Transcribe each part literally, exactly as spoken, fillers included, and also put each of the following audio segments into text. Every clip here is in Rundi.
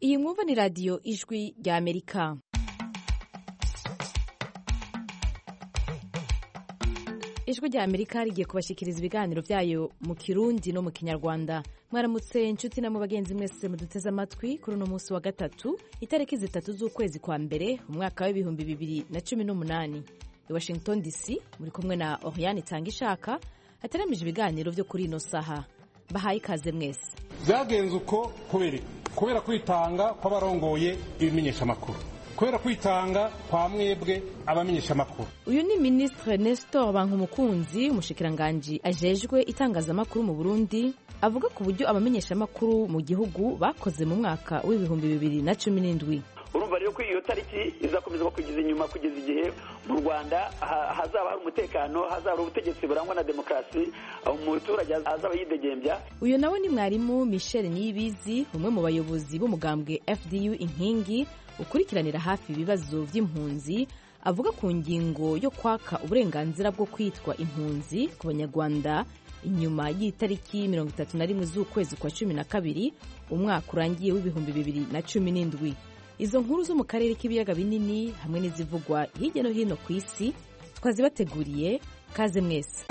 Iyi mwumva ni radiyo ijwi rya Amerika. Ijwi rya Amerika rigiye kubashikiriza ibiganiro byayo mu Kirundi no mu Kinyarwanda. Mwaramutse inshuti na mu bagenzi mwese muduteze amatwi kuri uno munsi wa gatatu itariki zitatu z'ukwezi kwa mbere umwaka w'ibihumbi bibiri na cumi n'umunani. I Washington D C muri kumwe na Oriane Tangishaka hateramije ibiganiro byo kuri ino saha. Bahaye ikaze mwese. Byagenze uko kubera kubera kwitanga kw'abarongoye ibimenyesha makuru. Kubera kwitanga kwa mwebwe abamenyesha makuru. Uyu ni Ministre Nestor Bankumukunzi, umushikiranganje ajejwe itangazamakuru mu Burundi, avuga ku buryo abamenyesha makuru mu gihugu bakoze mu mwaka w'ibihumbi bibiri na cumi n'indwi. Urumva rero ko iyo tariki izakomeza kugeza inyuma kugeza igihe mu Rwanda hazaba hari umutekano, hazaba ubutegetsi burangwa na demokrasi, umuturage azaba yidegembya. Uyu nawe ni mwarimu Michel Niyibizi, umwe mu bayobozi b'umugambwe F D U Inkingi ukurikiranira hafi ibibazo by'impunzi, avuga ku ngingo yo kwaka uburenganzira bwo kwitwa impunzi ku Banyarwanda inyuma y'itariki mirongo itatu na rimwe z'ukwezi kwa cumi na kabiri umwaka urangiye w'ibihumbi bibiri na cumi n'indwi. Izo nkuru zo mu karere k'ibiyaga binini hamwe n'izivugwa hirya no hino ku isi twazibateguriye. Kaze mwese.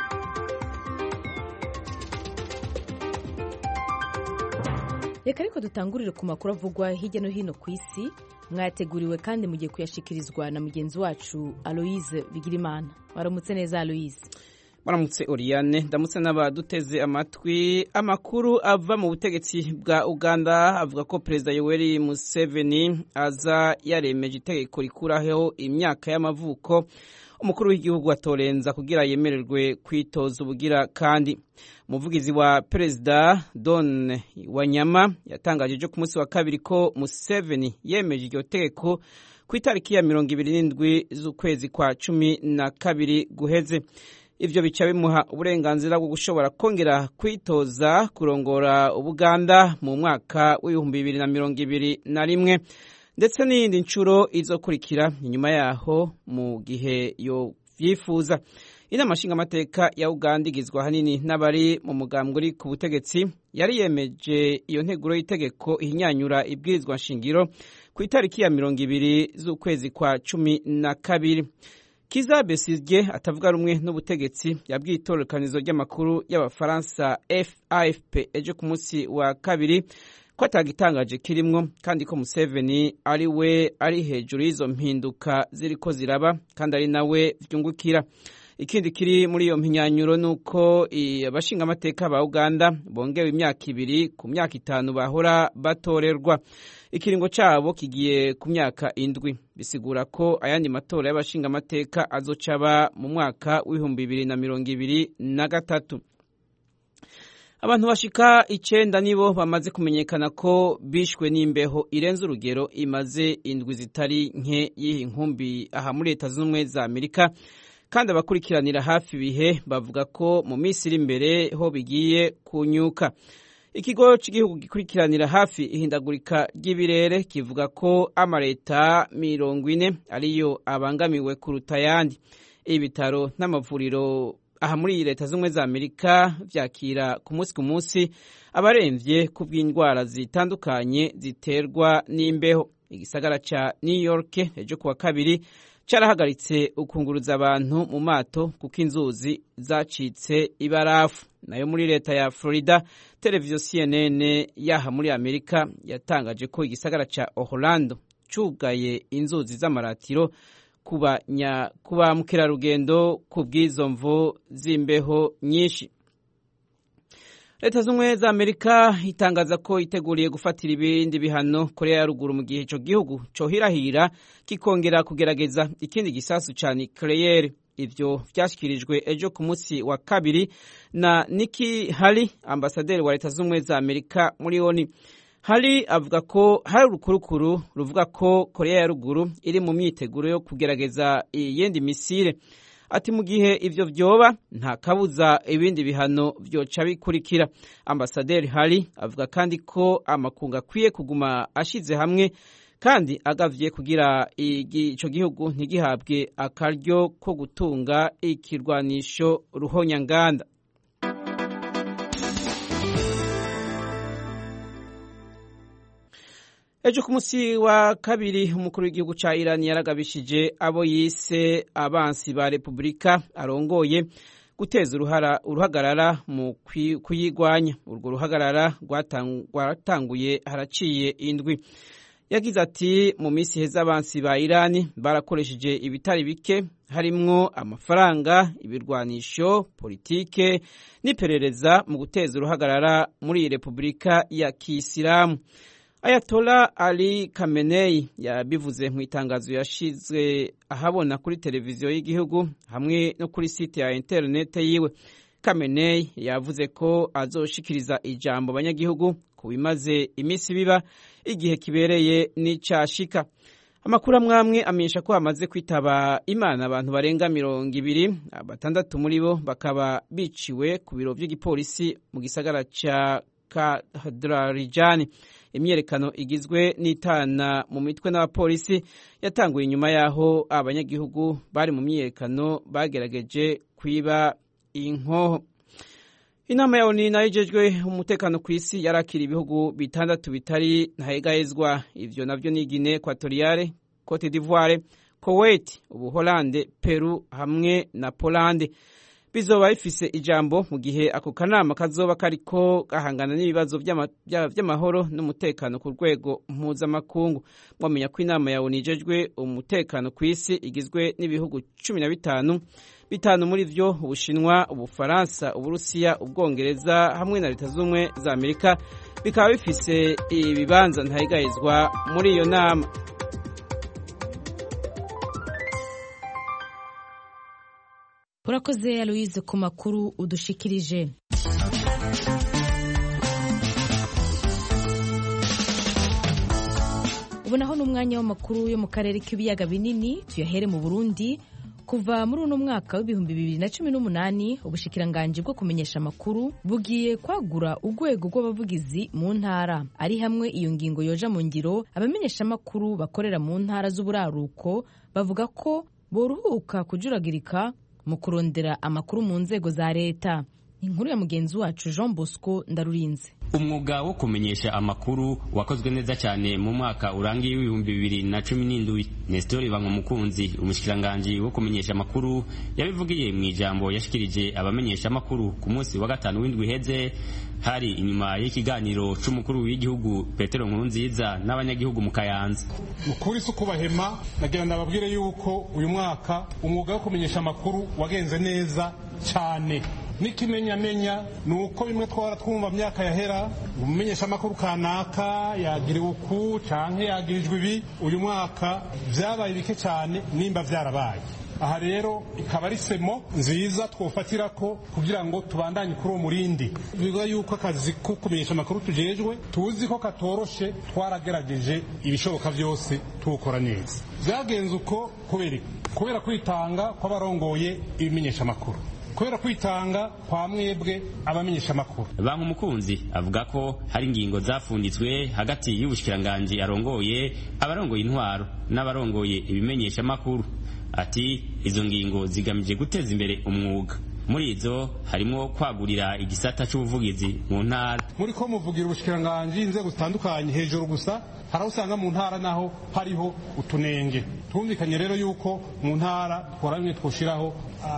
Reka ariko dutangurire ku makuru avugwa hirya no hino ku isi, mwateguriwe kandi mugiye kuyashikirizwa na mugenzi wacu Aloise Bigirimana. Waramutse neza Aloise? Waramutse Oriane, ndamutse n'abaduteze amatwi. Amakuru ava mu butegetsi bwa Uganda avuga ko Perezida Yoweri Museveni aza yaremeje itegeko rikuraho imyaka y'amavuko umukuru w'igihugu atorenza kugira yemererwe kwitoza ubugira kandi. Umuvugizi wa Perezida Don Wanyama yatangaje ejo ku munsi wa kabiri ko Museveni yemeje iryo tegeko ku itariki ya mirongo ibiri n'indwi z'ukwezi kwa cumi na kabiri guheze. Ivyo bica bimuha uburenganzira bwo gushobora kongera kwitoza kurongora Ubuganda mu mwaka w'ibihumbi bibiri na mirongo ibiri na rimwe ndetse n'iyindi ncuro izokurikira inyuma yaho mu gihe yo vyifuza. Inama nshingamateka ya Uganda igizwe hanini n'abari mu mugambwe uri ku butegetsi yari yemeje iyo nteguro y'itegeko ihinyanyura ibwirizwa nshingiro ku itariki ya mirongo ibiri z'ukwezi kwa cumi na kabiri. Kiza Besigye atavuga rumwe n'ubutegetsi yabwiye itororokanizo ry'amakuru y'Abafaransa A F P ejo ku munsi wa kabiri ko atagitangaje kirimwo kandi ko Museveni ari we ari hejuru y'izo mpinduka ziriko ziraba kandi ari nawe vyungukira. Ikindi kiri muri iyo mpinyanyuro nuko abashinga amateka ba Uganda bongewe imyaka ibiri ku myaka itanu bahora batorerwa. Ikiringo cabo kigiye ku myaka indwi, bisigura ko ayandi matora y'abashinga amateka azocaba mu mwaka w'ibihumbi bibiri na mirongo ibiri na gatatu. Abantu bashika icenda nibo bamaze kumenyekana ko bishwe n'imbeho irenze urugero imaze indwi zitari nke y'iyi nkumbi aha muri Leta Zunze Ubumwe za Amerika, kandi abakurikiranira hafi bihe bavuga ko mu minsi iri imbere ho bigiye kunyuka. Ikigo cy'igihugu gikurikiranira hafi ihindagurika ry'ibirere kivuga ko amareta mirongo ine ariyo abangamiwe kuruta ayandi. Ibitaro n'amavuriro aha muri Leta Zunze Ubumwe za Amerika vyakira ku munsi ku munsi abaremvye ku bw'indwara zitandukanye ziterwa n'imbeho. Igisagara ca New York ejo kuwa kabiri carahagaritse ukunguruza abantu mu mato kuko inzuzi zacitse ibarafu. Nayo muri leta ya Florida, televiziyo C N N yaha muri Amerika yatangaje ko igisagara ca Orlando cugaye inzuzi z'amaratiro kuba nya kuba mukerarugendo ku bw'izo mvo z'imbeho nyinshi. Leta Zunze za Amerika itangaza ko iteguriye gufatira ibindi bihano Korea ya Ruguru mu gihe ico gihugu cohirahira kikongera kugerageza ikindi gisasu ca nucleaire. Ivyo vyashikirijwe ejo ku munsi wa kabiri na Nikki Haley, ambasaderi wa Leta Zunze za Amerika muri O N U. Haley avuga ko hari urukurukuru ruvuga ko Korea ya Ruguru iri mu myiteguro yo kugerageza iyindi misile. Ati mu gihe ivyo vyoba nta kabuza ibindi bihano vyoca bikurikira. Ambasaderi Haley avuga kandi ko amakunga akwiye kuguma ashize hamwe kandi agavye kugira ico gihugu ntigihabwe akaryo ko gutunga ikirwanisho ruhonyanganda. ejo ku munsi wa kabiri umukuru w'igihugu ca Iran yaragabishije abo yise abansi ba Repubulika arongoye guteza uruhara uruhagarara mu kuyigwanya. Urwo ruhagarara rwatanguye haraciye indwi. Yagize ati mu minsi heza abansi ba Iran barakoresheje ibitari bike harimwo amafaranga, ibirwanisho, politike n'iperereza mu guteza uruhagarara muri Repubulika ya Kisilamu. Ayatollah Ali Khamenei yabivuze mu itangazo yashizwe ahabona kuri televiziyo y'igihugu hamwe no kuri site ya internet yiwe. Khamenei yavuze ko azoshikiriza ijambo abanyagihugu ku bimaze iminsi biba igihe kibereye n'icashika. Amakuru amwamwe amenyesha ko hamaze kwitaba Imana abantu barenga mirongo ibiri, batandatu muri bo bakaba biciwe ku biro vy'igipolisi mu gisagara ca Kadrarijani. Imyerekano igizwe n'itana mu mitwe n'abapolisi yatanguye inyuma yaho abanyagihugu bari mu myerekano bagerageje kwiba inkoho. Inama ya O N U najejwe umutekano ku isi yarakira ibihugu bitandatu bitari ntahegahezwa. Ivyo navyo ni Guinea Equatoriale, Cote d'Ivoire, Kuwait, Ubuholande, Peru hamwe na Polande. Bizoba bifise ijambo mu gihe ako kanama kazoba kariko gahangana n'ibibazo vy'amahoro n'umutekano ku rwego mpuzamakungu. Mwamenya ko inama ya O N U ijejwe umutekano ku isi igizwe n'ibihugu cumi na bitanu, bitanu muri vyo Ubushinwa, Ubufaransa, Uburusiya, Ubwongereza hamwe na Leta z'Ubumwe za Amerika bikaba bifise ibibanza ntahegahezwa muri iyo nama. Urakoze Aloise ku makuru udushikirije. Ubu naho n'umwanya w'amakuru yo mu karere k'ibiyaga binini tuyahere mu Burundi. Kuva muri uno mwaka w'ibihumbi bibiri na cumi n'umunani ubushikiranganje bwo kumenyesha amakuru bugiye kwagura urwego rw'abavugizi mu ntara. Ari hamwe iyo ngingo yoja mu ngiro, abamenyesha amakuru bakorera mu ntara z'uburaruko bavuga ko boruhuka kujuragirika mu kurondera amakuru mu nzego za leta. Inkuru ya mugenzi wacu Jean Bosco Ndarurinze. Umwuga wo kumenyesha amakuru wakozwe neza cyane mu mwaka urangiye w'ibihumbi bibiri na cumi n'indwi. Nestor Bankomukunzi, umushikiranganje wo kumenyesha amakuru, yabivugiye mu ijambo yashikirije abamenyesha amakuru ku munsi wa gatanu w'indwi heze, hari inyuma y'ikiganiro c'umukuru w'igihugu Petero Nkurunziza n'abanyagihugu mu Kayanza. Mukuri sukubahema nagira ndababwire yuko uyu mwaka umwuga wo kumenyesha amakuru wagenze neza cyane. Nikimenyamenya nuko bimwe twara twumva myaka yahera umumenyesha amakuru kanaka yagiriwe uku canke yagirijwe ibi, uyu mwaka vyabaye bike cyane nimba vyarabaye. Aha rero ikaba ari semo nziza twofatira ko kugira ngo tubandanye kuri uwo murindi. Bivuga yuko akazi ko kumenyesha amakuru tujejwe tuzi ko katoroshe, twaragerageje ibishoboka vyose tukora neza. Vyagenze uko kubera kubera kwitanga kw'abarongoye ibimenyesha amakuru, kubera kwitanga kwa mwebwe abamenyesha amakuru. Bankomukunzi avuga ko hari ingingo zafunditswe hagati y'ubushikiranganje arongoye, abarongoye intwaro n'abarongoye ibimenyesha amakuru. Ati izo ngingo zigamije guteza imbere umwuga. Muri izo harimo kwagurira igisata c'ubuvugizi mu ntara. Muri ko muvugira ubushikiranganje inzego zitandukanye hejuru gusa, haraho usanga mu ntara naho hariho utunenge. Twumvikanye rero yuko mu ntara twaramwe twoshiraho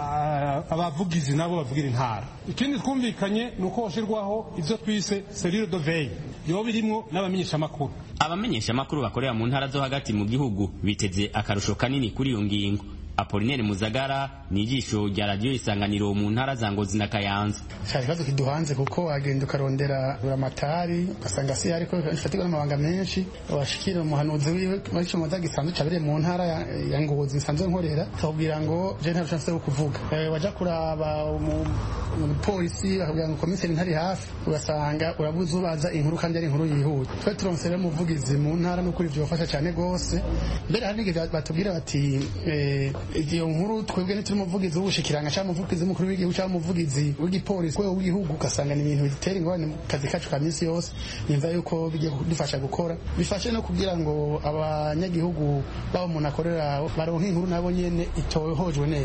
abavugizi nabo bavugira intara. Ikindi twumvikanye nuko hoshirwaho ivyo twise cellule de veille yo birimo n'abamenyesha amakuru. Abamenyesha amakuru bakorera mu ntara zo hagati mu gihugu biteze akarusho kanini kuri iyo ngingo. Apollinaire Muzagara ni ijisho rya radio Isanganiro mu ntara za Ngozi na Kayanza. Cyari kiduhanze kuko agenda ukarondera buramatari ugasanga si ariko ifatirwa n'amabanga menshi, washikira umuhanuzi wiwe muri cyo moza gisanzwe cabere mu ntara ya Ngozi nsanzwe nkorera, tubwira ngo je nta chance yo kuvuga. Eh, waja kuraba umupolisi akubwira ngo komiseri ntari hafi, ugasanga urabuze ubaza inkuru kandi ari inkuru yihuta. Twe turonsere muvugizi mu ntara no kuri byo bafasha cyane gose. Mbere hari nige batubwira bati eh iyo nkuru twebwe nituri muvugizi w'ubushikiranga cyangwa muvugizi mukuru w'igihugu cyangwa muvugizi w'igipolisi we w'igihugu, ugasanga ni ibintu bitera ingorane mu kazi kacu ka minsi yose. Nimva yuko bigiye kudufasha gukora, bifashe no kugira ngo abanyagihugu babo umuntu akorera baronke inkuru nabo nyene itohojwe neza.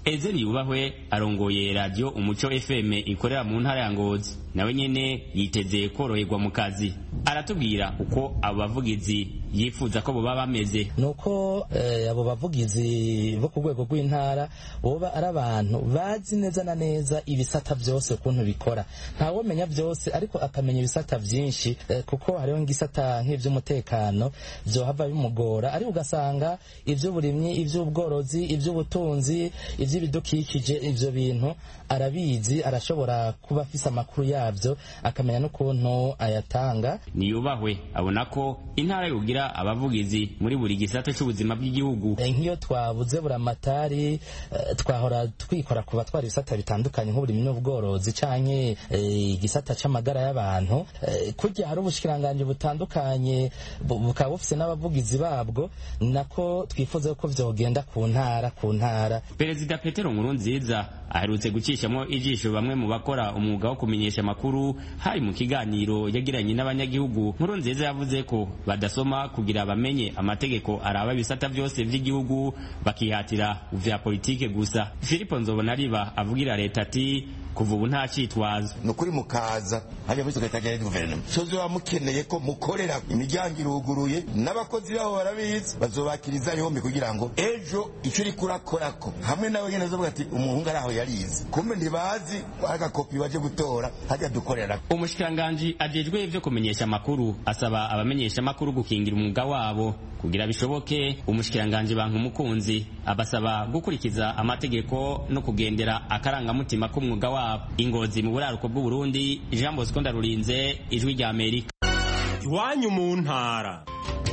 Ezeri Yubahwe arongoye radio Umuco F M ikorera mu ntara ya Ngozi nawe nyene yiteze koroherwa mu kazi. Aratubwira uko abo bavugizi yifuza ko boba bameze. Nuko eh, abo bavugizi bo ku rwego rw'intara boba ari abantu bazi neza na neza ibisata byose ukuntu bikora. Ntawe menya byose ariko akamenya ibisata byinshi eh, kuko hariho ngisata nk'ivy'umutekano byo hava bimugora ari ugasanga ivy'uburimyi, ivy'ubworozi, ivy'ubutunzi, ivy'ibidukikije, ivyo bintu arabizi, arashobora kuba afise amakuru yavyo akamenya n'ukuntu ayatanga. Niyubahwe abona ko intara yogira abavugizi muri buri gisata cy'ubuzima bw'igihugu. Nk'iyo twabuze buramatari twahora twikora kuba twari ibisata bitandukanye nk'uburimyi n'ubworozi canke igisata c'amagara y'abantu, kujya hari ubushikiranganje butandukanye bukaba bufise n'abavugizi babwo, nako twifuza ko vyogenda ku ntara ku ntara. Perezida Petero Nkurunziza aherutse gucishamo ijisho bamwe mu bakora umwuga wo kumenyesha amakuru hari mu kiganiro yagiranye n'abanyagihugu. Nkurunziza yavuze ko badasoma kugira bamenye amategeko araba ibisata byose by'igihugu, bakihatira vya politike gusa. Filipo Nzobonariba avugira leta ati kuva ubu nta citwazo. Nukuri mukaza hajya muri secretariat de gouvernement sozo bamukeneye ko mukorera imiryango iruguruye n'abakozi baho barabizi bazobakiriza yombi kugira ngo ejo icyo uri kurakorako hamwe nawe nyene azovuga ati umuhungu araho yarize kumbe ntibazi agakopi baje gutora hajya dukorera. Umushikiranganje ajejwe ivyo kumenyesha amakuru asaba abamenyesha amakuru gukingira umwuga wabo kugira bishoboke. Umushikiranganje Banka Umukunzi abasaba gukurikiza amategeko no kugendera akarangamutima k'umwuga wabo. Ingozi mu buraruko bw'u Burundi, Jean Bosco Ndarurinze, Ijwi rya Amerika. Iwanyu mu ntara.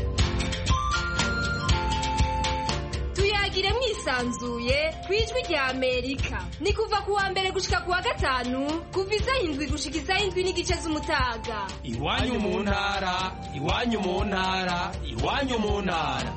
Tuyagire mwisanzuye kwijwi rya Amerika. Ni kuva kuwa mbere gushika kuwa gatanu, kuva isaha indwi gushika isaha indwi n'igice z'umutaga. Iwanyu mu ntara, iwanyu mu ntara, iwanyu mu ntara.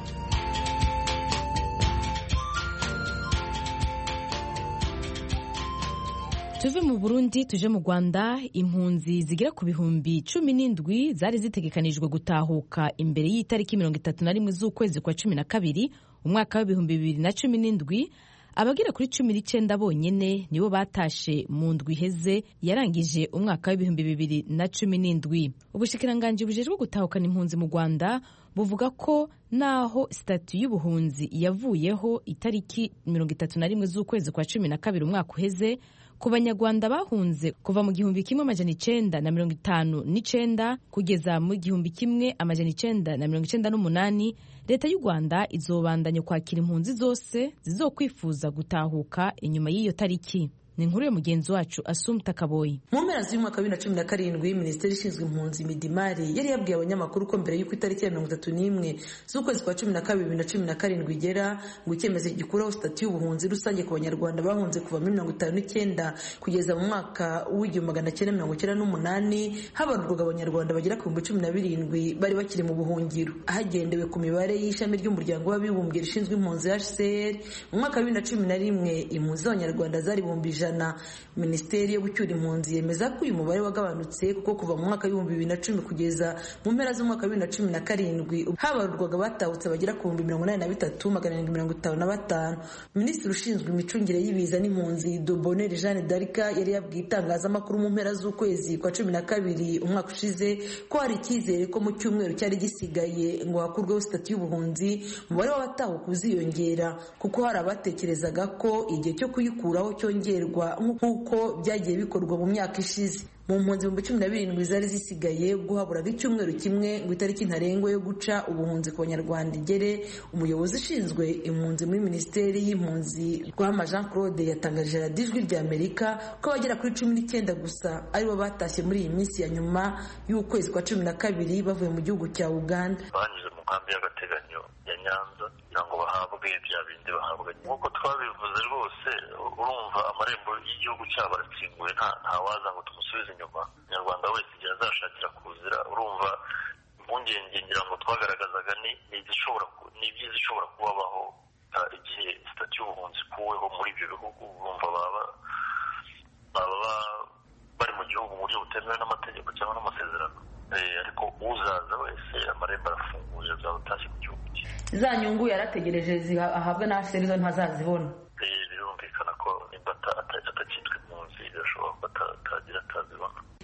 Tuve mu Burundi tuje mu Rwanda. Impunzi zigira ku bihumbi cumi n'indwi zari zitegekanijwe gutahuka imbere y'itariki mirongo itatu na rimwe z'ukwezi kwa cumi na kabiri umwaka w'ibihumbi bibiri na cumi n'indwi. Abagira kuri cumi n'icenda bonyene nibo batashe mu ndwi heze yarangije umwaka w'ibihumbi bibiri na cumi n'indwi. Ubushikiranganje bujejwe gutahukana impunzi mu Rwanda buvuga ko naho statu y'ubuhunzi yavuyeho itariki mirongo itatu na rimwe z'ukwezi kwa cumi na kabiri umwaka uheze, ku banyarwanda bahunze kuva mu gihumbi kimwe amajana icenda na mirongo itanu n'icenda kugeza mu gihumbi kimwe amajana icenda na mirongo icenda n'umunani, leta y'u Rwanda izobandanya kwakira impunzi zose zizokwifuza gutahuka inyuma y'iyo tariki. Ni inkuru ya mugenzi wacu Asumta Kaboyi. Mu mpera z'umwaka wa bibiri na cumi na karindwi Minisiteri ishinzwe impunzi Midimari yari yabwiye abanyamakuru ko mbere y'uko itariki ya mirongo itatu n'imwe z'ukwezi kwa cumi na kabiri bibiri na cumi na karindwi igera ngo icyemezo gikuraho stati y'ubuhunzi rusange ku banyarwanda bahunze kuva muri mirongo itanu n'icyenda kugeza mu mwaka w'igihumbi magana cyenda mirongo icyenda n'umunani habarurwaga abanyarwanda bagera ku bihumbi cumi na birindwi bari bakiri mu buhungiro. Hagendewe ku mibare y'ishami ry'umuryango w'abibumbye rishinzwe impunzi H C R mu mwaka wa bibiri na cumi na rimwe impunzi z'abanyarwanda zari ibihumbi ijana. Minisiteri yo gucyura impunzi yemeza ko uyu mubare wagabanutse kuko kuva mu mwaka w'ibihumbi bibiri na cumi kugeza mu mpera z'umwaka wa bibiri na cumi na karindwi habarurwaga batahutse bagera ku bihumbi mirongo inani na bitatu magana arindwi mirongo itanu na batanu. Minisitiri ushinzwe imicungire y'ibiza n'impunzi Dobonere Jeanne d'Arc yari yabwiye itangazamakuru mu mpera z'ukwezi kwa cumi na kabiri umwaka ushize ko hari icyizere ko mu cyumweru cyari gisigaye ngo hakurweho stati y'ubuhunzi umubare w'abatahuka uziyongera kuko hari abatekerezaga ko igihe cyo kuyikuraho cyongerwa nk'uko byagiye bikorwa mu myaka ishize. Mu mpunzi ibihumbi cumi na birindwi zari zisigaye guhaburaga icyumweru kimwe ngo itariki ntarengwa yo guca ubuhunzi ku banyarwanda igere, umuyobozi ushinzwe impunzi muri Minisiteri y'impunzi Rwama Jean Claude yatangaje radiyo Ijwi rya Amerika ko abagera kuri cumi n'icyenda gusa aribo batashye muri iyi minsi ya nyuma y'ukwezi kwa cumi na kabiri bavuye mu gihugu cya Uganda. Banyuze mu nkambi y'agateganyo ya Nyanza kugira ngo bahabwe bya bindi bahabwa. Nk'uko twabivuze rwose urumva amarembo y'igihugu cyabo arakinguye, nta ntawaza ngo tumusubize inyuma. Umunyarwanda wese igihe azashakira kuzira, urumva impungenge ngira ngo twagaragazaga ni izishobora ni ibyiza ishobora kubabaho igihe stati y'ubuhunzi ikuweho muri ibyo bihugu. Urumva baba baba bari mu gihugu mu buryo butemewe n'amategeko cyangwa n'amasezerano, ariko uzaza wese amarembo arafunguye azaba atashye mu gihugu cye. Za nyungu yarategereje ahabwa na serizo ntazazibona. Birumvikana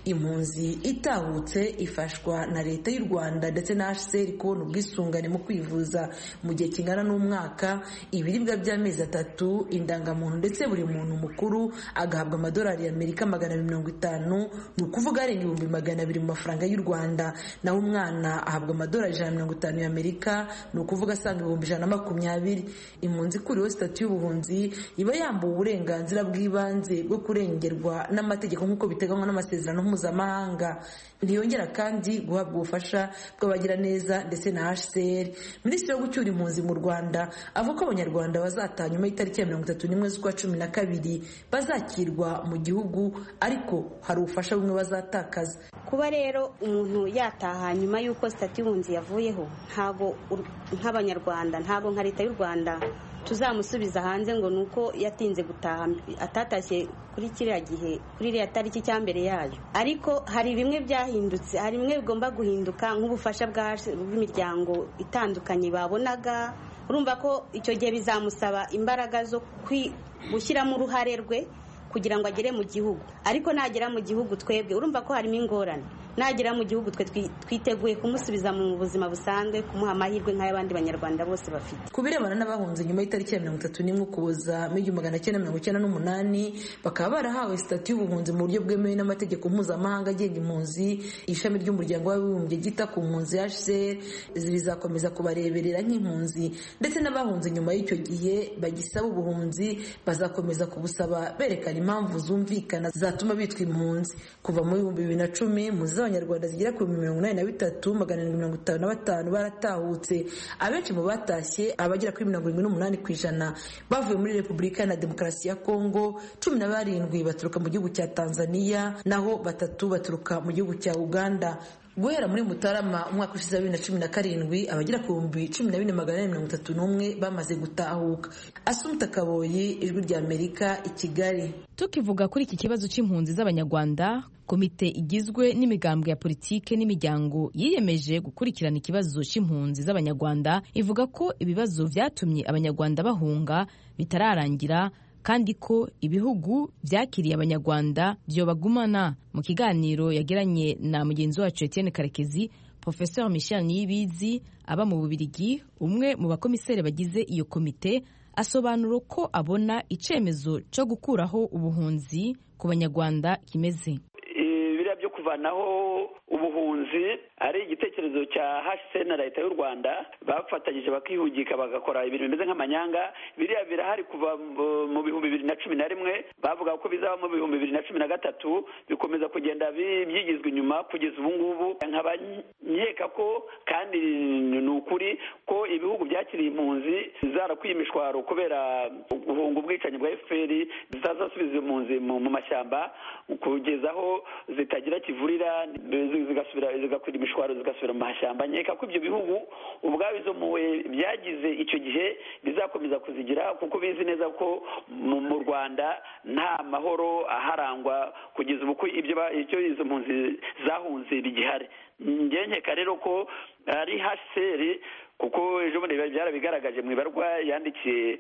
impunzi itahutse ifashwa na leta y'u Rwanda ndetse na H C R kubona ubwisungane mu kwivuza mu gihe kingana n'umwaka, ibiribwa by'amezi atatu, indangamuntu ndetse buri muntu mukuru agahabwa amadolari y'Amerika magana abiri mirongo itanu, ni ukuvuga arenga ibihumbi magana abiri mu mafaranga y'u Rwanda, naho umwana ahabwa amadolari ijana na mirongo itanu y'Amerika, ni ukuvuga asaga ibihumbi ijana na makumyabiri. Impunzi kuriho sitati y'ubuhunzi iba yambuwe uburenganzira bw'ibanze bwo kurengerwa n'amategeko nk'uko biteganywa n'amasezerano mpuzamahanga. Ntiyongera kandi guhabwa ubufasha bw'abagiraneza ndetse na H C R. Minisitiri wo gucyura impunzi mu Rwanda avuga ko abanyarwanda bazataha nyuma y'itariki ya mirongo itatu n'imwe z'ukwa cumi na kabiri bazakirwa mu gihugu, ariko hari ubufasha bumwe bazatakaza. Kuba rero umuntu yataha nyuma y'uko sitati y'ubuhunzi yavuyeho, ntago nk'abanyarwanda, ntago nka leta y'u Rwanda tuzamusubiza hanze ngo nuko yatinze gutaha, atatashye kuri kiriya gihe, kuri iriya tariki cya mbere yayo. Ariko hari bimwe byahindutse, hari bimwe bigomba guhinduka nk'ubufasha bw'imiryango itandukanye babonaga. Urumva ko icyo gihe bizamusaba imbaraga zo gushyiramo uruhare rwe kugira ngo agere mu gihugu, ariko nagera mu gihugu twebwe urumva ko harimo ingorane. Nagera mu gihugu twe twiteguye kumusubiza mu buzima busanzwe, kumuha amahirwe nk'ay'abandi banyarwanda bose bafite. Ku birebana n'abahunze nyuma y'itariki ya mirongo itatu n'imwe Ukuboza mu igihumbi magana cyenda mirongo icyenda n'umunani, bakaba barahawe sitati y'ubuhunzi mu buryo bwemewe n'amategeko mpuzamahanga agenga impunzi, ishami ry'umuryango w'abibumbye ryita ku mpunzi H C R zizakomeza kubareberera nk'impunzi, ndetse n'abahunze nyuma y'icyo gihe bagisaba ubuhunzi bazakomeza kubusaba berekana impamvu zumvikana zatuma bitwa impunzi. Kuva mu bihumbi bibiri na cumi impunzi z'abanyarwanda zigera ku mirongo inani na bitatu magana arindwi mirongo itanu na batanu baratahutse. Abenshi mu batashye, abagera kuri mirongo irindwi n'umunani ku ijana bavuye muri Repubulika na Demokarasi ya Kongo, cumi na barindwi baturuka mu gihugu cya Tanzania, naho batatu baturuka mu gihugu cya Uganda. Guhera muri Mutarama umwaka ushize wa bibiri na cumi na karindwi, abagera ku bihumbi cumi na bine magana ane mirongo itatu n'umwe bamaze gutahuka. Asumta Kaboyi, Ijwi ry'Amerika, i Kigali. Tukivuga kuri iki kibazo cy'impunzi z'abanyarwanda, komite igizwe n'imigambwe ya politike n'imiryango yiyemeje gukurikirana ikibazo cy'impunzi z'abanyarwanda ivuga ko ibibazo vyatumye abanyarwanda bahunga bitararangira, kandi ko ibihugu byakiriye abanyarwanda byobagumana. Mu kiganiro yagiranye na mugenzi wacu Etienne Karekezi, Professeur Michel Niyibizi aba mu Bubiligi, umwe mu bakomiseri bagize iyo komite, asobanura ko abona icemezo cyo gukuraho ubuhunzi ku banyarwanda kimeze. Biriya byo kuvanaho ubuhunzi ari igitekerezo cya H C R na leta y'u Rwanda, bafatanyije bakihugika bagakora ibintu bimeze nk'amanyanga. Biriya birahari kuva mu bihumbi bibiri na cumi na rimwe, bavuga ko bizaba mu bihumbi bibiri na cumi na gatatu, bikomeza kugenda byigizwa inyuma kugeza ubu ngubu. Nkaba nkeka ko kandi ni ukuri ko ibihugu byakiriye impunzi zarakwiye imishwaro kubera guhunga ubwicanyi bwa F P R, zitazasubiza impunzi mu mashyamba kugeza aho zitagira kivurira, zigasubira zigakwira imishwaro zigasubira mu mashyamba. Nkeka ko ibyo bihugu ubwabo izo mpuhwe byagize icyo gihe bizakomeza kuzigira, kuko bizi neza ko mu Rwanda nta mahoro aharangwa kugeza ubu ibyo icyo izo mpunzi zahunze bigihari. Njye nkeka rero ko ari H C R, kuko ejo bundi byarabigaragaje mu ibarwa yandikiye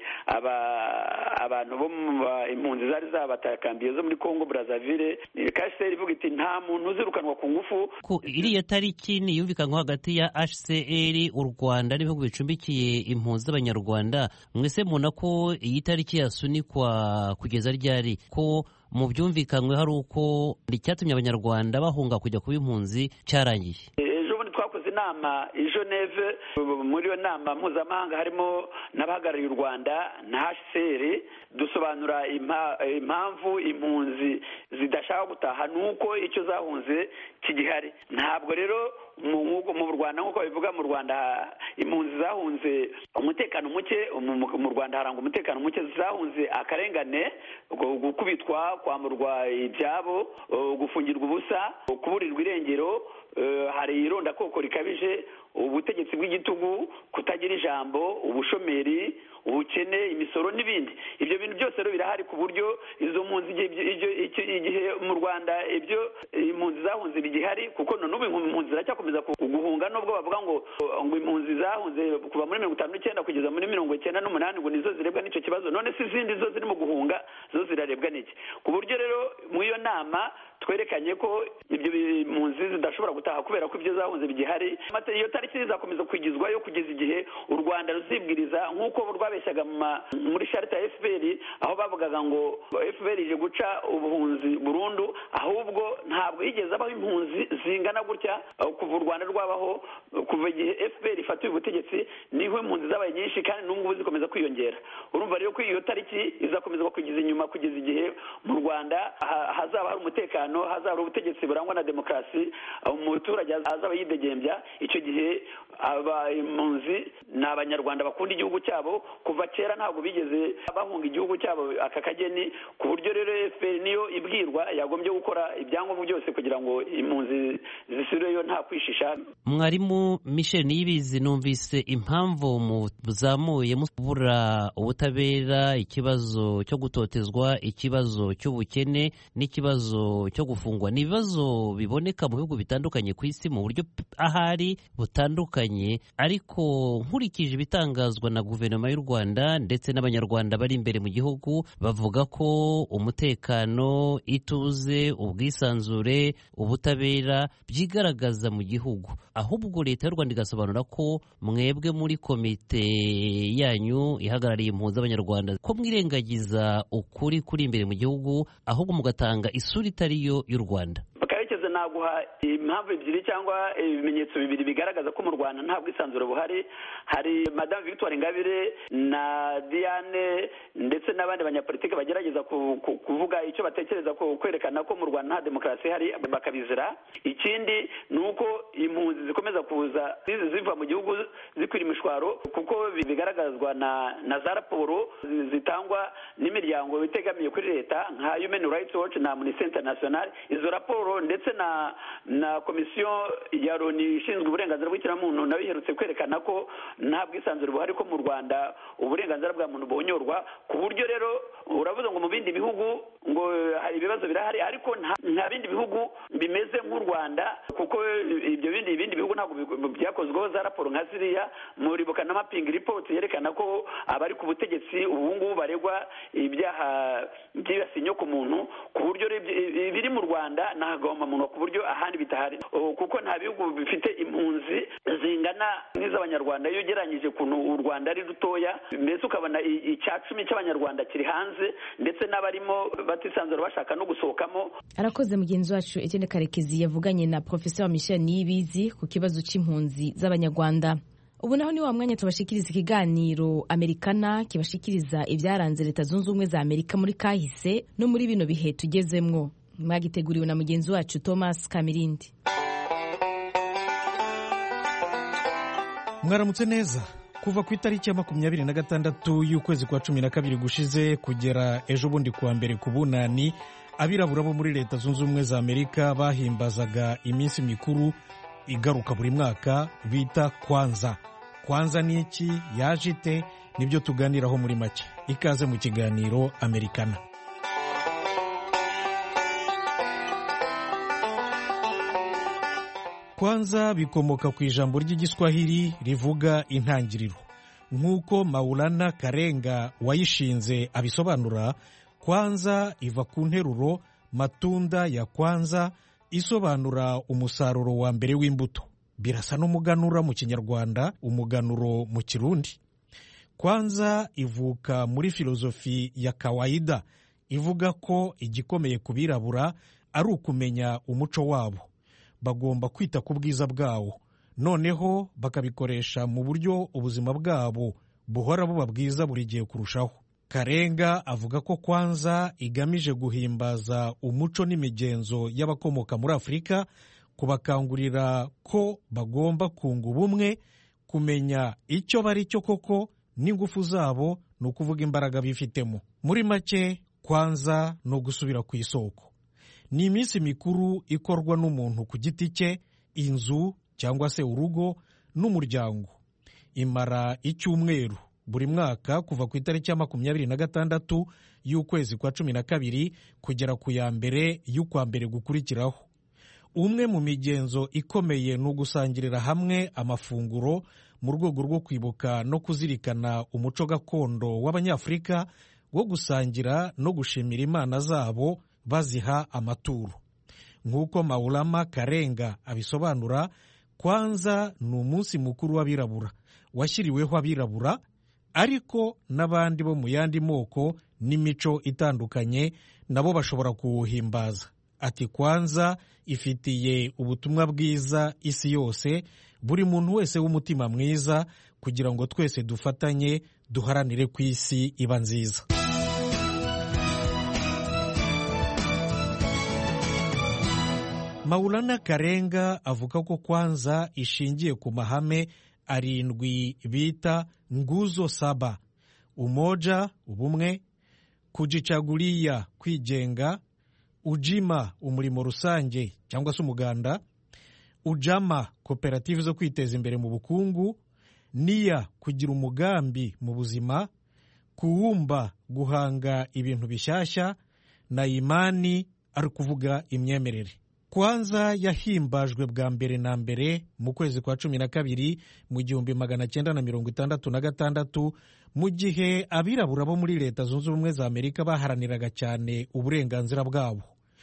abantu bo mu impunzi zari zabatakambiye zo muri Congo Brazzaville. H C R ivuga iti nta muntu uzirukanwa ku ngufu. Ku iriya tariki niyumvikanwa hagati ya H C R, u Rwanda n'ibihugu bicumbikiye impunzi z'abanyarwanda, mwese mubona ko iyi tariki yasunikwa kugeza ryari? Ko mu byumvikanywe hari uko icyatumye abanyarwanda bahunga kujya kuba impunzi cyarangiye. Twakoze inama i Geneve, muri iyo nama mpuzamahanga harimo n'abahagarariye u Rwanda na H C R, dusobanura impamvu impunzi zidashaka gutaha nuko icyo zahunze kigihari. Ntabwo rero mu Rwanda nk'uko bivuga, mu Rwanda impunzi zahunze umutekano muke, mu Rwanda harangwa umutekano muke, zahunze akarengane, gukubitwa, kwamburwa ibyabo, gufungirwa ubusa, kuburirwa irengero, hari irondakoko rikabije, ubutegetsi bw'igitugu, kutagira ijambo, ubushomeri, ubukene, imisoro n'ibindi. Ibyo bintu byose rero birahari ku buryo izo mpunzi igihe mu Rwanda ibyo impunzi zahunze bigihari, kuko n'ubu impunzi ziracyakomeza guhunga, nubwo bavuga ngo ngo impunzi zahunze kuva muri mirongo itanu n'icyenda kugeza muri mirongo icyenda n'umunani ngo nizo zirebwa n'icyo kibazo, none si izindi zo zirimo guhunga zo zirarebwa n'iki? Ku buryo rero mu iyo nama twerekanye ko ibyo impunzi zidashobora gutaha kubera ko ibyo zahunze bigihari. Iyo tariki izakomeza kwigizwayo kugeza igihe u Rwanda ruzibwiriza nk'uko rwabeshyaga muri sharita ya F P R, aho bavugaga ngo F P R ije guca ubuhunzi burundu, ahubwo ntabwo yigeze abaho impunzi zingana gutya kuva u Rwanda rwabaho. Kuva igihe F P R ifatiwe ubutegetsi niho impunzi zabaye nyinshi kandi n'ubu zikomeza kwiyongera. Urumva rero ko iyo tariki izakomeza kugeza inyuma kugeza igihe mu Rwanda hazaba hari umutekano, hazaba hari ubutegetsi burangwa na demokarasi, umuturage azaba yidegembya. Icyo gihe aba impunzi ni abanyarwanda bakunda igihugu cyabo, kuva kera ntabwo bigeze bahunga igihugu cyabo aka kageni, ku buryo rero F P R niyo ibwirwa yagombye gukora ibyangombwa byose kugira ngo impunzi zisubireyo nta kwishisha. Mwarimu Michel Niyibizi, numvise impamvu muzamuye mubura ubutabera, ikibazo cyo gutotezwa, ikibazo cy'ubukene n'ikibazo cyo gufungwa. Ni ibibazo biboneka mu bihugu bitandukanye ku isi mu buryo ahari butandukanye, ariko nkurikije ibitangazwa na guverinoma y'u Rwanda ndetse n'abanyarwanda bari imbere mu gihugu, bavuga ko umutekano, ituze, ubwisanzure, ubutabera byigaragaza mu gihugu. Ahubwo leta y'u Rwanda igasobanura ko mwebwe muri komite yanyu ihagarariye impunzi z'abanyarwanda ko mwirengagiza ukuri kuri imbere mu gihugu, ahubwo mugatanga isura itariyo y'u Rwanda. Naguha impamvu ebyiri cyangwa ibimenyetso bibiri bigaragaza ko mu Rwanda nta bwisanzure buhari. Hari Madame Victoire Ingabire na Diane ndetse n'abandi banyapolitike bagerageza kuvuga icyo batekereza, ko kwerekana ko mu Rwanda nta demokarasi hari bakabizira. Ikindi ni uko impunzi zikomeza kuza ziva mu gihugu zikwira imishwaro, kuko bigaragazwa na na za raporo zitangwa n'imiryango itegamiye kuri leta nka Human Rights Watch na Amnesty International. Izo raporo ndetse na na komisiyo ya Loni ishinzwe uburenganzira bw'ikiremwamuntu nayo iherutse kwerekana ko nta bwisanzure buhari, ko mu Rwanda uburenganzira bwa muntu bonyorwa, ku buryo rero uravuze ngo mu bindi bihugu ngo hari ibibazo birahari, ariko nta bindi bihugu bimeze nk'u Rwanda, kuko ibyo bindi ibindi bihugu ntabwo byakozweho za raporo nka ziriya. Muribuka na mapping report yerekana ko abari ku butegetsi ubu ngubu baregwa ibyaha byibasiye ku muntu, ku buryo biri mu Rwanda nagomba muntu ku buryo ahandi bitahari, kuko nta bihugu bifite impunzi zingana n'iz'abanyarwanda. Iyo ugereranyije ukuntu u Rwanda ari rutoya, mbese ukabona icya cumi cy'abanyarwanda kiri hanze, ndetse n'abarimo batisanzura bashaka no gusohokamo. Arakoze mugenzi wacu Etienne Karekezi yavuganye na Professeur Michel Niyibizi ku kibazo cy'impunzi z'abanyarwanda. Ubu naho ni wa mwanya tubashikiriza ikiganiro Amerikana kibashikiriza ibyaranze Leta Zunze Ubumwe za Amerika muri kahise no muri bino bihe tugezemwo. Mwagiteguriwe na mugenzi wacu Thomas Kamirindi. Mwaramutse neza. Kuva ku itariki ya makumyabiri na gatandatu y'ukwezi kwa cumi na kabiri gushize kugera ejo bundi kuwa mbere ku bunani, abirabura bo muri Leta Zunze Ubumwe za Amerika bahimbazaga iminsi mikuru igaruka buri mwaka bita Kwanza. Kwanza ni iki, yaje ite, nibyo tuganiraho muri make. Ikaze mu kiganiro Amerikana. Kwanza bikomoka ku ijambo ry'igiswahili rivuga intangiriro. Nk'uko Maulana Karenga wayishinze abisobanura, kwanza iva ku nteruro matunda ya kwanza isobanura umusaruro wa mbere w'imbuto. Birasa n'umuganura mu Kinyarwanda, umuganuro mu Kirundi. Kwanza ivuka muri filozofi ya kawaida ivuga ko igikomeye kubirabura ari ukumenya umuco wabo. Bagomba kwita ku bwiza bwawo, noneho bakabikoresha mu buryo ubuzima bwabo buhora buba bwiza buri gihe kurushaho. Karenga avuga ko kwanza igamije guhimbaza umuco n'imigenzo y'abakomoka muri Afurika, kubakangurira ko bagomba kunga ubumwe, kumenya icyo bari cyo koko n'ingufu zabo, ni ukuvuga imbaraga bifitemo. Muri make, kwanza ni ugusubira ku isoko. Ni iminsi mikuru ikorwa n'umuntu ku giti cye, inzu cyangwa se urugo n'umuryango. Imara icyumweru buri mwaka kuva ku itariki ya makumyabiri na gatandatu y'ukwezi kwa cumi na kabiri kugera ku ya mbere y'ukwa mbere gukurikiraho. Umwe mu migenzo ikomeye ni ugusangirira hamwe amafunguro mu rwego rwo kwibuka no kuzirikana umuco gakondo w'Abanyafurika wo gusangira no gushimira imana zabo baziha amaturo. nk'uko Maulama Karenga abisobanura, kwanza ni umunsi mukuru w'abirabura washyiriweho abirabura, ariko n'abandi bo mu yandi moko n'imico itandukanye nabo bashobora kuwuhimbaza. Ati kwanza ifitiye ubutumwa bwiza isi yose, buri muntu wese w'umutima mwiza, kugira ngo twese dufatanye duharanire ku isi iba nziza. Maulana Karenga avuga ko kwanza ishingiye ku mahame arindwi bita nguzo saba: umoja, ubumwe; kujichagulia, kwigenga; ujima, umurimo rusange cyangwa se umuganda; ujama, koperative zo kwiteza imbere mu bukungu; niya, kugira umugambi mu buzima; kuwumba, guhanga ibintu bishyashya; na imani, ari kuvuga imyemerere. Kwanza yahimbajwe bwa mbere na mbere mu kwezi kwa cumi na kabiri mu gihumbi magana cyenda na mirongo itandatu na gatandatu, mu gihe abirabura bo muri Leta Zunze Ubumwe za Amerika baharaniraga cyane uburenganzira bwabo.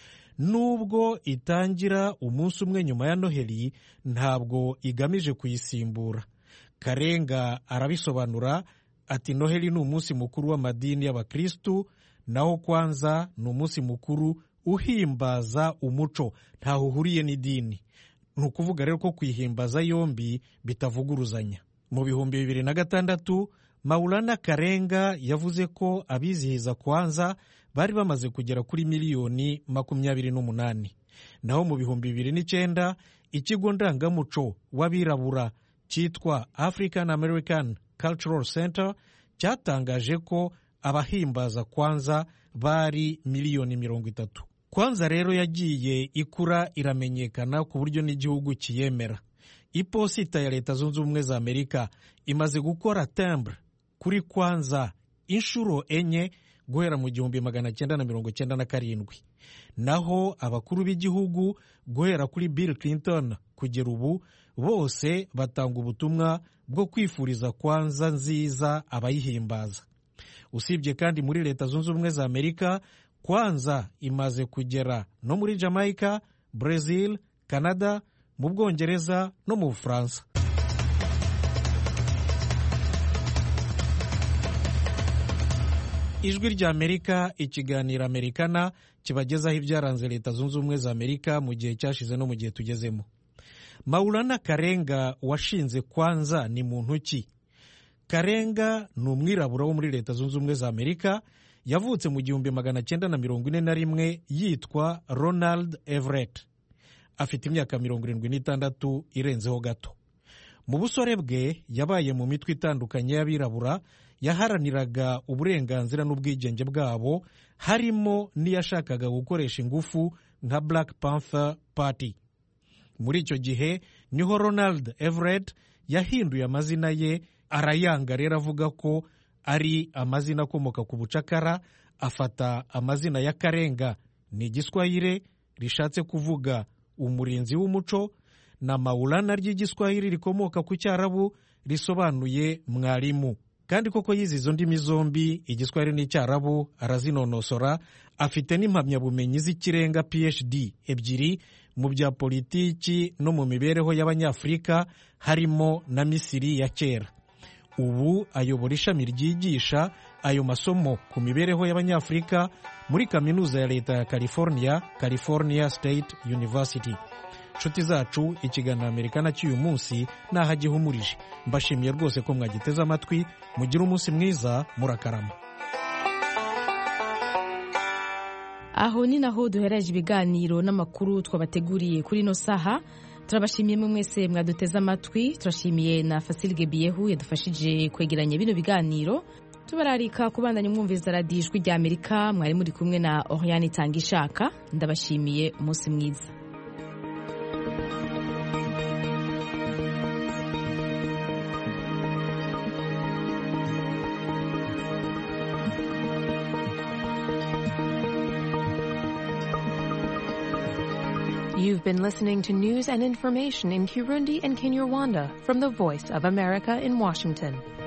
Nubwo itangira umunsi umwe nyuma ya Noheli, ntabwo igamije kuyisimbura. Karenga arabisobanura ati Noheli ni umunsi mukuru w'amadini y'Abakristu, naho kwanza ni umunsi mukuru uhimbaza umuco, ntaho uhuriye n'idini. Ni ukuvuga rero ko kwihimbaza yombi bitavuguruzanya. Mu bihumbi bibiri na gatandatu, Maulana Karenga yavuze ko abizihiza kwanza bari bamaze kugera kuri miliyoni makumyabiri n'umunani. Naho mu bihumbi bibiri n'icyenda, ikigo ndangamuco w'abirabura cyitwa African American Cultural Center cyatangaje ko abahimbaza kwanza bari miliyoni mirongo itatu. Kwanza rero yagiye ikura iramenyekana ku buryo n'igihugu kiyemera. Iposita ya Leta Zunze Ubumwe za Amerika imaze gukora timbre kuri kwanza inshuro enye guhera mu gihumbi magana cyenda na mirongo cyenda na karindwi. Naho abakuru b'igihugu guhera kuri Bill Clinton kugera ubu, bose batanga ubutumwa bwo kwifuriza kwanza nziza abayihimbaza. Usibye kandi muri Leta Zunze Ubumwe za Amerika, kwanza imaze kugera no muri Jamaica, Brazil, Canada, mu Bwongereza no mu Bufaransa. Ijwi rya Amerika, ikiganiro Amerikana kibagezaho ibyaranze Leta Zunze Ubumwe za Amerika mu gihe cyashize no mu gihe tugezemo. Maulana Karenga washinze kwanza ni muntu ki? Karenga ni umwirabura wo muri Leta Zunze Ubumwe za Amerika, yavutse mu gihumbi magana cyenda na mirongo ine na rimwe, yitwa Ronald Everett. Afite imyaka mirongo irindwi n'itandatu irenzeho gato. Mu busore bwe yabaye mu mitwe itandukanye y'abirabura yaharaniraga uburenganzira n'ubwigenge bwabo, harimo n'iyashakaga gukoresha ingufu nka Black Panther Party. Muri icyo gihe niho Ronald Everett yahinduye amazina ye, arayanga rero avuga ko ari amazina akomoka ku bucakara, afata amazina ya Karenga, ni igiswahili rishatse kuvuga umurinzi w'umuco, na Maulana ry'igiswahili rikomoka ku Cyarabu risobanuye mwarimu. Kandi koko yize izo ndimi zombi, igiswahili n'icyarabu, arazinonosora. Afite n'impamyabumenyi z'ikirenga P H D ebyiri mu bya politiki no mu mibereho y'Abanyafurika, harimo na Misiri ya kera. Ubu ayobora ishami ryigisha ayo masomo ku mibereho y'Abanyafurika muri kaminuza ya Leta ya California, California State University. Nshuti zacu, ikiganiro Amerikana cy'uyu munsi naho gihumurije. Mbashimiye rwose ko mwagiteze amatwi. Mugire umunsi mwiza, murakarama. Aho ni naho duhereje ibiganiro n'amakuru twabateguriye kuri no saha. Turabashimiye mwe mwese mwaduteze amatwi. Turashimiye na Fasil Gebiyehu yadufashije kwegeranya bino biganiro. Tubararika kubandanya mwumviza radiyo Ijwi rya Amerika. Mwari muri kumwe na Oriane Tangishaka. Ndabashimiye umunsi mwiza. You've been listening to news and information in Kirundi and Kinyarwanda from the Voice of America in Washington.